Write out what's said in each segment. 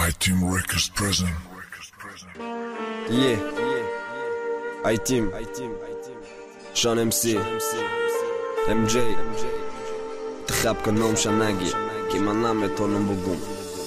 I-Team Records present. Yeah, I-Team, Sean MC, MJ, تخاب kënom shanagi, kima name tonë mbugum.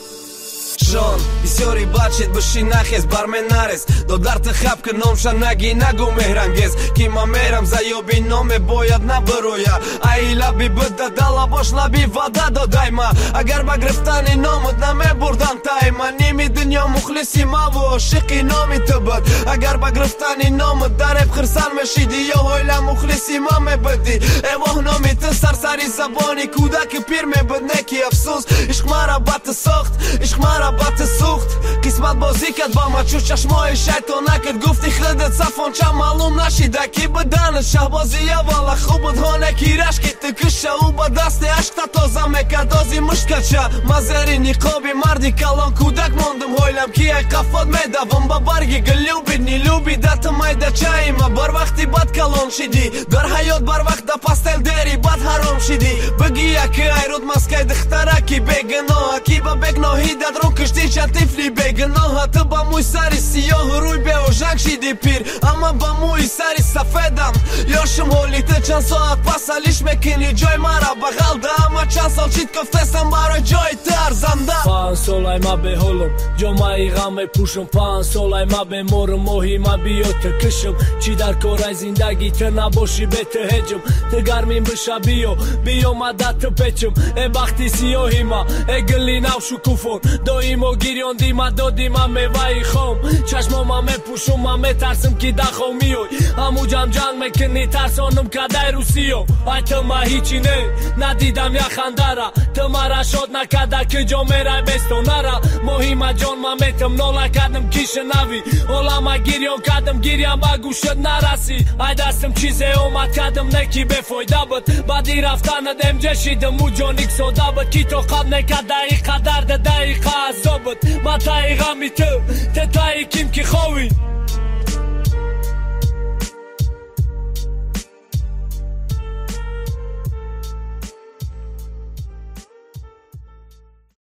Sean, isjori baqit bëshinakjes barmenares Do dar të hap kënom shanagi nagu me hranges Kima meram za jobi no me bojat na bëroja A i labi bëda dalla bosh labi vada do dajma Agar ba greftani nomët na me burdan tajma Nimi dënjo mukhlisi mavo shiki nomi të bët Agar ba greftani nomët darep kërsan me shidi Jo hojla mukhlisi ma me bëdi E voh nomi të sarsari zaboni Kuda këpir me bët neki afsus Ishkmara batë soht, ishkmara batë suht Kismat bozikat ba ma qush qash moj shajtona Kët gufti khledet sa fon qa malum nashi Da ki bëdanët shahbozia valla khubët hone kirashki Të kësha u badaste ashk ta toza me kadozi mështka qa Mazeri një kobi mardi kalon kudak mondëm hojlam Kia e ka fot me da vëm babargi gëllubit Një lubi da të majda qaj ma barvakti bat kalon shidi Dar hajot barvakt da pastel deri bat harom shidi Bëgia kë ajrut maskaj dëhtara ki begënoha Ki ba begno hidat ruk kështi qa tifli begënoha Të ba muj sari si jo hëruj be o zhak shidi pir Ama ba muj sari sa fedam Jo shumë holi të qansohat pasalish me kini gjoj mara bagalda Ama qansol qit këftesa mbaroj gjoj të arzanda Pan solaj ma be holum, gjo ma i ga me pushum Pan solaj ma be morëm, mohi ma bio të këshum Qidar koraj zindagi të naboshi be të hegjum Të garmin bësha bio, bio ma da të peqëm E bakti si jo hima, e gëllin au shu kufon Do imo girion dima, do dima me vaj i khom Qash mo ma me pushum, ma me tarsëm ki da khomioj Amu gjam gjang me këni tarsonëm ka daj rusio Aj të ma hiqine, na didam ja khandara Të mara shot na ka da këgjo meraj bestonara Mohi ma gjon ma metëm nolla kadëm kishën avi Ola ma girion kadëm girja ma gushët narasi Aj dasëm qize o ma kadëm ne ki befoj dabët Badi raftanët em gjeshi dëm u gjonik so dabët Kito kab ne ka da i kadar dhe da i ka azobët Ma ta i gami të ta i